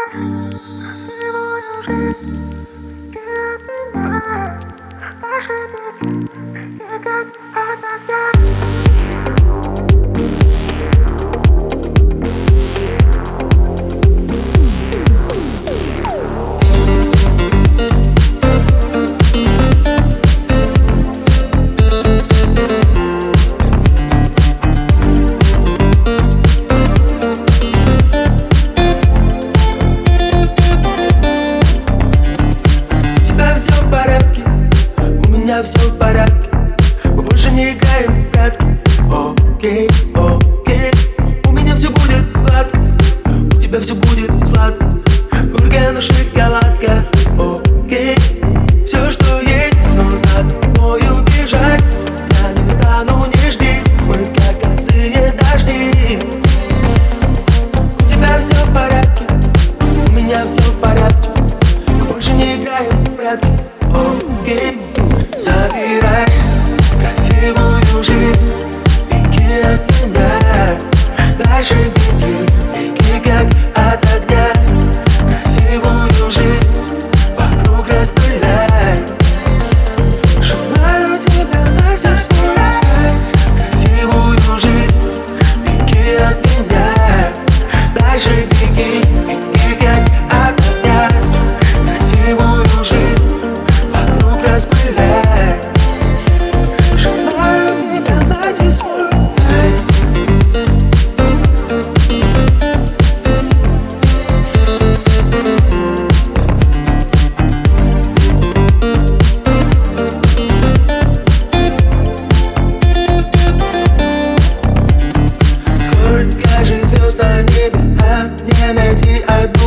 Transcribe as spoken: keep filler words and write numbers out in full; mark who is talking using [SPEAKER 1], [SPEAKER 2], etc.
[SPEAKER 1] Все в порядке, мы больше не играем в прятки. Окей, окей, у меня все будет гладко, у тебя все будет сладко, горькая, но шоколадка. Окей, все, что есть, но за тобой убежать я не стану, не жди, мы как косые дожди. У тебя все в порядке, у меня все в порядке, мы больше не играем в прятки. Окей, забирай красивую жизнь, беги от меня, дальше беги, беги как от огня. Красивую жизнь вокруг распыляй, желаю тебя на все свой рай. Красивую жизнь, беги от меня, дальше беги, беги как от огня. Красивую жизнь распыляй, желаю тебя найти свой рай. Сколько же звезд на небе, а мне найти одну?